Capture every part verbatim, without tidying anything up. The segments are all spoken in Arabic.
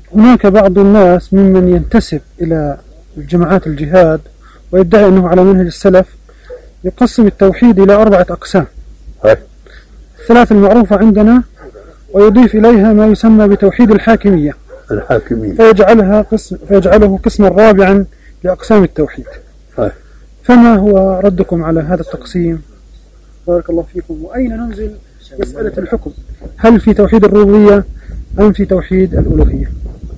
هناك بعض الناس ممن ينتسب إلى الجماعات الجهاد ويدعي أنه على منهج السلف يقسم التوحيد إلى أربعة أقسام، الثلاث المعروفة عندنا، ويضيف إليها ما يسمى بتوحيد الحاكمية الحاكمية فيجعلها قسم فيجعله قسما رابعا لأقسام التوحيد. هاي. فما هو ردكم على هذا التقسيم؟ بارك الله فيكم. وأين ننزل مسألة الحكم؟ هل في توحيد الربوبية أم في توحيد الألوهية؟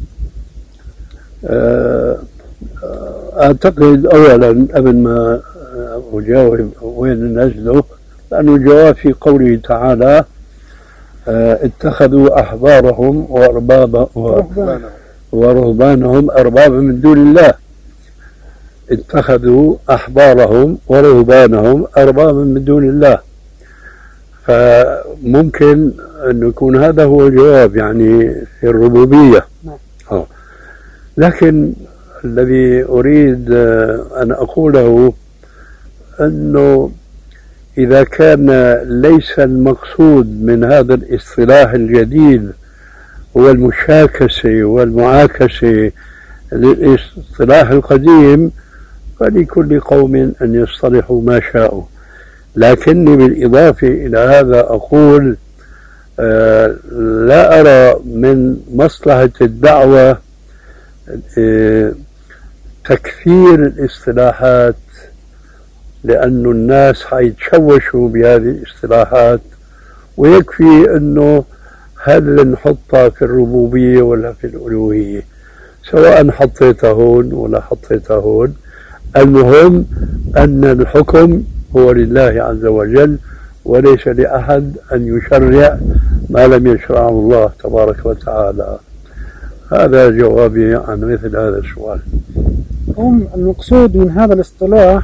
أعتقد أولا قبل ما أجاوب وين نزله، لأنه الجواب في قوله تعالى اتخذوا أحبارهم وأربابهم ورهبانهم أربابا من دون الله. اتخذوا أحبارهم ورهبانهم أربابا من دون الله، فممكن أن يكون هذا هو الجواب، يعني في الربوبية. أوه. لكن الذي أريد أن أقوله أنه إذا كان ليس المقصود من هذا الاصطلاح الجديد هو المشاكسة والمعاكسة للاصطلاح القديم، فلكل قوم أن يصطلحوا ما شاءوا. لكني بالإضافة إلى هذا أقول آه لا أرى من مصلحة الدعوة آه تكثير الاصطلاحات، لأن الناس حيتشوشوا بهذه الاصطلاحات، ويكفي أنه هل نحطها في الربوبية ولا في الألوهية، سواء حطيتها هون ولا حطيتها هون، المهم أن الحكم هو لله عز وجل، وليس لأحد أن يشرع ما لم يشرعه الله تبارك وتعالى. هذا جوابي عن مثل هذا السؤال. هم المقصود من هذا الاصطلاح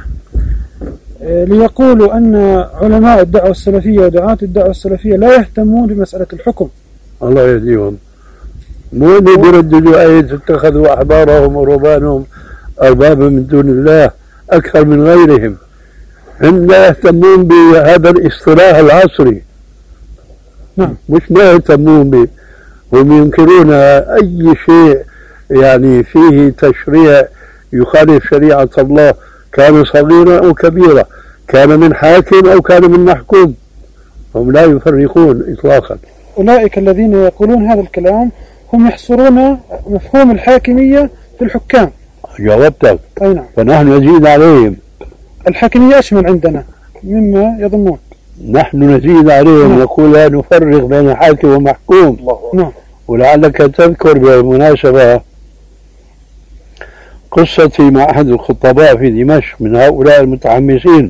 ليقولوا أن علماء الدعوة السلفية ودعاة الدعوة السلفية لا يهتمون بمسألة الحكم. الله يهديهم. مو اللي بيرددوا آية اتخذوا أحبارهم ورهبانهم أربابا من دون الله أكثر من غيرهم، هم لا يهتمون بهذا الاصطلاح العصري. نعم. مش ما يهتمون به، هم ينكرون أي شيء يعني فيه تشريع يخالف شريعة الله، كان صغيرا أو كبيرا، كان من حاكم أو كان من محكوم، هم لا يفرقون إطلاقا. أولئك الذين يقولون هذا الكلام هم يحصرون مفهوم الحاكمية في الحكام. جاوبتك. أي نعم. فنحن نزيد عليهم. الحاكمية أشمل عندنا مما يظنون. نحن نزيد عليهم. نعم. نقول لا نفرق بين حاكم ومحكوم. نعم. ولعلك تذكر بالمناسبة قصتي مع أحد الخطباء في دمشق من هؤلاء المتحمسين.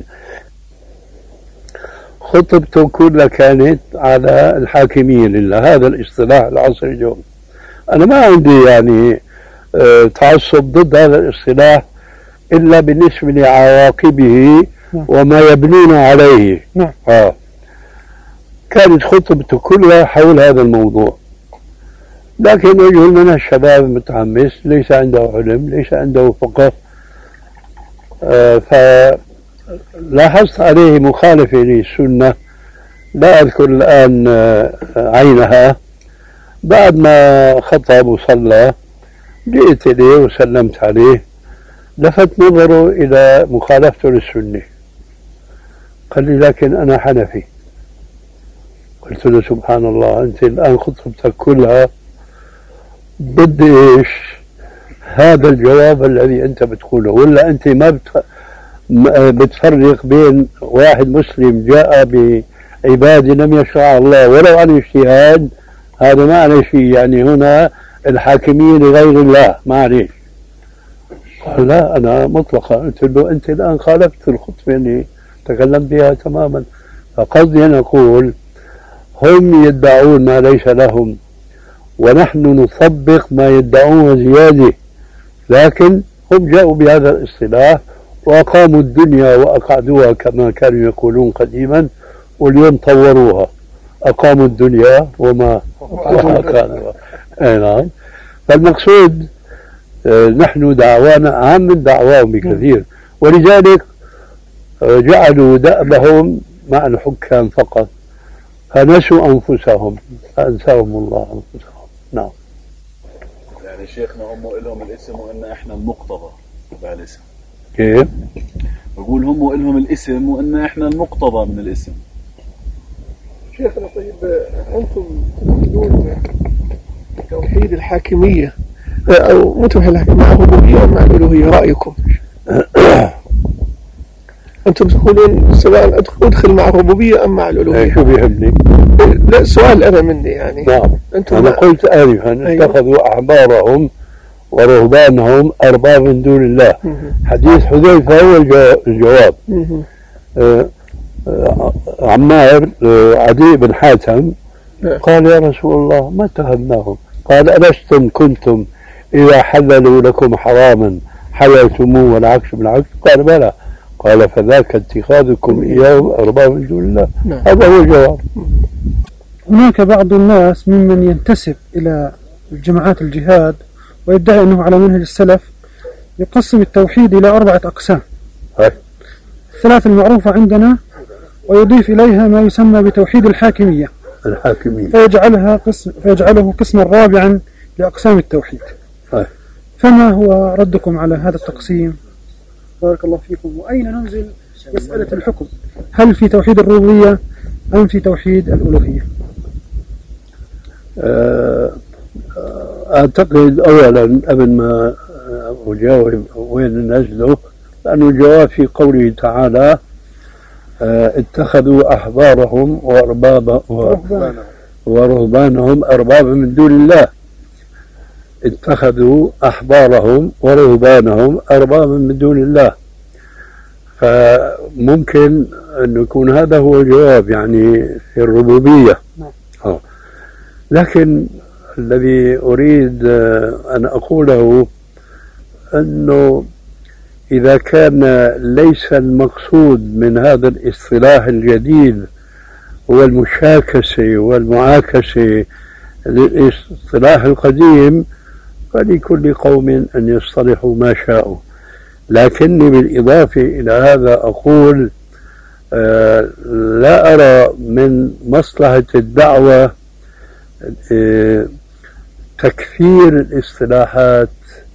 خطبته كلها كانت على الحاكمية لله، هذا الاصطلاح العصري اليوم. أنا ما عندي يعني تعصب ضد هذا الاصطلاح إلا بالنسبة لعواقبه وما يبنون عليه. نعم. آه. كانت خطبته كلها حول هذا الموضوع، لكن رجل من الشباب متحمس ليس عنده علم، ليس عنده فقه، آه فلاحظت عليه مخالفة للسنة، لا أذكر الآن آه عينها. بعد ما خطب وصلى جئت إليه وسلمت عليه، لفت نظره إلى مخالفته للسنة، قال لي لكن أنا حنفي. قلت له سبحان الله، أنت الآن خطبتك كلها ضد إيش؟ هذا الجواب الذي أنت بتقوله، ولا أنت ما بتفرق بين واحد مسلم جاء بعبادة لم يشرع الله ولو عن اجتهاد، هذا ما عليه شيء، يعني هنا الحاكمية لغير الله ما عليه. قال لا أنا مطلقا. قلت له أنت الآن خالفت الخطبة اللي تكلمت بها تماما. فقصدي أن أقول هم يدعون ما ليس لهم، ونحن نطبق ما يدعون زيادة، لكن هم جاءوا بهذا الاصطلاح وأقاموا الدنيا وأقعدوها كما كانوا يقولون قديما، واليوم طوروها، أقاموا الدنيا وما كانوا. نعم. فالمقصود نحن دعوانا أهم من دعواهم بكثير، ولذلك جعلوا دأبهم مع الحكام فقط، فنسوا أنفسهم فأنساهم الله أنفسهم. نعم. يعني شيخنا هم إلهم الاسم وإن إحنا المقتضى تبع الاسم. كيف؟ بقول هم إلهم الاسم وإن إحنا المقتضى من الاسم. شيخنا طيب أنتم تنقلون توحيد الحاكمية أو مو توحيد الحاكمية مع الربوبية أم مع الألوهية؟ رأيكم؟ أنتم تقولون سواء أدخل مع الربوبية أم مع الألوهية؟ شو بيهمني؟ لا سؤال أنا مني يعني. نعم. أنتم أنا قلت آنفا اتخذوا أحبارهم ورهبانهم أرباب من دون الله. حديث حذيفة هو الجواب. آه آه عمار آه عدي بن حاتم قال يا رسول الله ما اتخذناهم؟ قال ألستم كنتم إذا حللوا لكم حراما حللتموه والعكس بالعكس؟ قال بلى. قال فذاك اتخاذكم إياهم أرباب من دون الله. هذا هو الجواب. هناك بعض الناس ممن ينتسب إلى جماعات الجهاد ويدعي أنه على منهج السلف يقسم التوحيد إلى أربعة أقسام. هاي. الثلاث المعروفة عندنا ويضيف إليها ما يسمى بتوحيد الحاكمية. الحاكمية. فيجعلها قسم فيجعله قسما رابعا لأقسام التوحيد. هاي. فما هو ردكم على هذا التقسيم؟ بارك الله فيكم. وأين ننزل مسألة الحكم؟ هل في توحيد الربوبية أم في توحيد الألوهية؟ أعتقد أولا قبل ما أجاوب وين نزله لأنه الجواب في قوله تعالى اتخذوا أحبارهم وأربابا ورهبانهم أربابا من دون الله. اتخذوا أحبارهم ورهبانهم أربابا من دون الله. فممكن أن يكون هذا هو الجواب يعني في الربوبية. أوه. لكن الذي أريد أن أقوله أنه إذا كان ليس المقصود من هذا الاصطلاح الجديد هو المشاكسة والمعاكسة للاصطلاح القديم فلكل قوم أن يصطلحوا ما شاءوا. لكني بالإضافة إلى هذا أقول آه لا أرى من مصلحة الدعوة آه تكثير الاصطلاحات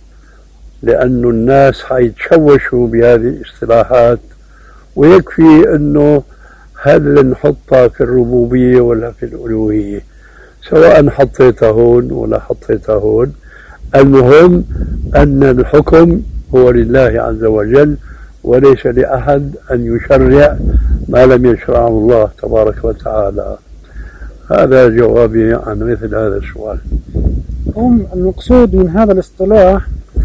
لأن الناس حيتشوشوا بهذه الاصطلاحات ويكفي أنه هل نحطها في الربوبية ولا في الألوهية سواء حطيتها هون ولا حطيتها هون. المهم أن الحكم هو لله عز وجل وليس لأحد أن يشرع ما لم يشرعه الله تبارك وتعالى. هذا جوابي عن مثل هذا السؤال. هم المقصود من هذا الاصطلاح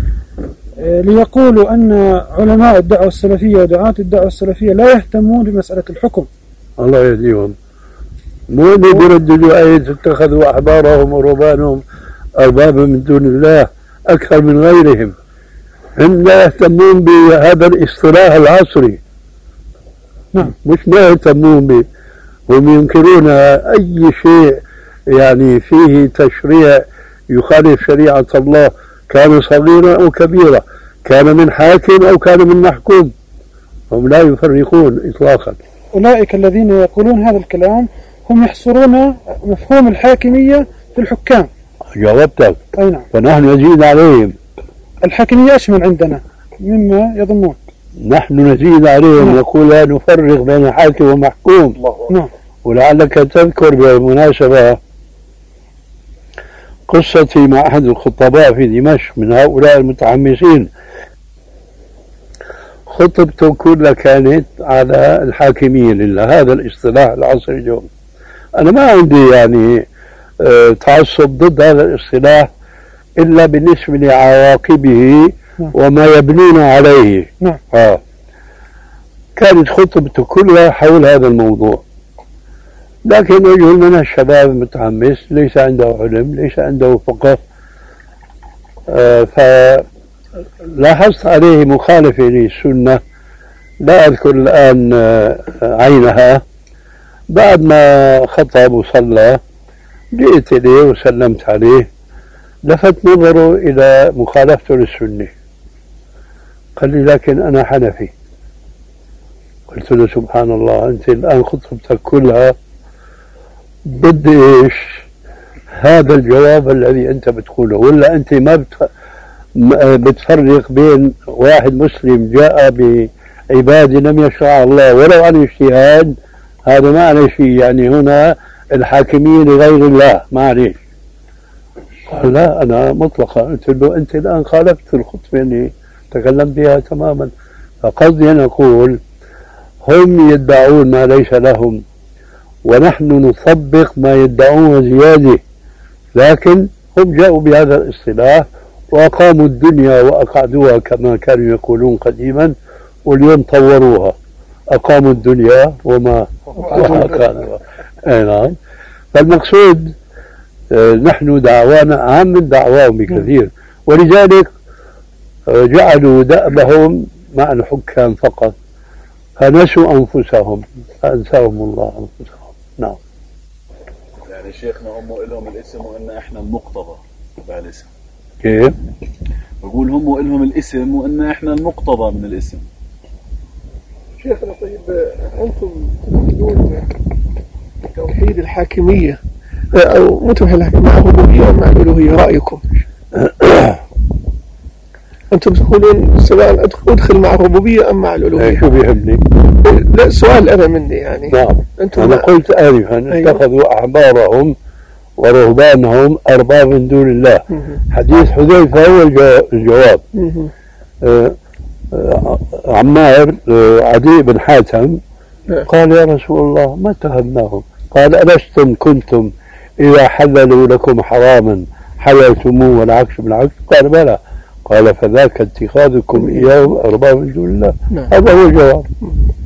ليقولوا أن علماء الدعوة السلفية ودعاة الدعوة السلفية لا يهتمون بمسألة الحكم. الله يهديهم. مو اللي بيرددوا آية اتخذوا أحبارهم ورهبانهم أربابا من دون الله أكثر من غيرهم. هم لا يهتمون بهذا الاصطلاح العصري. نعم. مش ما يهتمون به. هم ينكرون أي شيء يعني فيه تشريع يخالف شريعة الله كان صغيرا أو كبيرا كان من حاكم أو كان من محكوم. هم لا يفرقون إطلاقا. أولئك الذين يقولون هذا الكلام هم يحصرون مفهوم الحاكمية في الحكام. جاوبتك. أي نعم. فنحن نزيد عليهم. الحاكمية أشمل عندنا مما يظنون. نحن نزيد عليهم. نعم. نقول لا نفرق بين حاكم ومحكوم. نعم. ولعلك تذكر بالمناسبة قصتي مع أحد الخطباء في دمشق من هؤلاء المتحمسين. خطبته كلها كانت على الحاكمية لله هذا الاصطلاح العصري اليوم. أنا ما عندي يعني اه تعصب ضد هذا الاصطلاح إلا بالنسبة لعواقبه وما يبنون عليه. نعم. آه. كانت خطبته كلها حول هذا الموضوع. لكن رجل من الشباب متحمس ليس عنده علم ليس عنده فقه آه فلاحظت عليه مخالفة للسنة لا أذكر الآن آه عينها. بعد ما خطب وصلى جئت إليه وسلمت عليه لفت نظره إلى مخالفته للسنة. قال لي لكن أنا حنفي. قلت له سبحان الله أنت الآن خطبتك كلها ضد إيش؟ هذا الجواب الذي أنت بتقوله، ولا أنت ما بتفرق بين واحد مسلم جاء بعباد لم يشرع الله ولو عن اجتهاد؟ هذا ما عليه شيء، يعني هنا الحاكمية لغير الله، ما عليه. قال لا أنا مطلقا. قلت له أنت الآن خالفت الخطبة اللي تكلمت بها تماما. فقصدي أن أقول هم يدعون ما ليس لهم، ونحن نطبق ما يدعونه زيادة، لكن هم جاءوا بهذا الاصطلاح وأقاموا الدنيا وأقعدوها كما كانوا يقولون قديما، واليوم طوروها، أقاموا الدنيا وما كانوا. نعم. فالمقصود نحن دعوانا أهم من دعواهم بكثير، ولذلك جعلوا دأبهم مع الحكام فقط، فنسوا أنفسهم فأنساهم الله أنفسهم. نعم. يعني شيخنا هم إلهم الاسم وإن إحنا المقتضى بهالاسم. كيف؟ بقول هم إلهم الاسم وإن إحنا المقتضى من الاسم. شيخنا طيب أنتم تقولون توحيد الحاكمية أو مو توحيد الحاكمية مع الربوبية ومع الألوهية، رأيكم؟ أنتم تقولون سواء أدخل مع الربوبية أم مع الألوهية؟ شو بيهمني؟ لا سؤال أنا مني يعني. نعم. أنا قلت آنفا اتخذوا أحبارهم ورهبانهم أرباب من دون الله. حديث حذيفة هو الجواب. آه عمار آه عدي بن حاتم قال يا رسول الله ما اتهمناهم؟ قال ألستم كنتم إذا حللوا لكم حراما حللتموه والعكس بالعكس؟ قال بلى. قال فذاك اتخاذكم إياه أرباب من دون الله. هذا هو الجواب.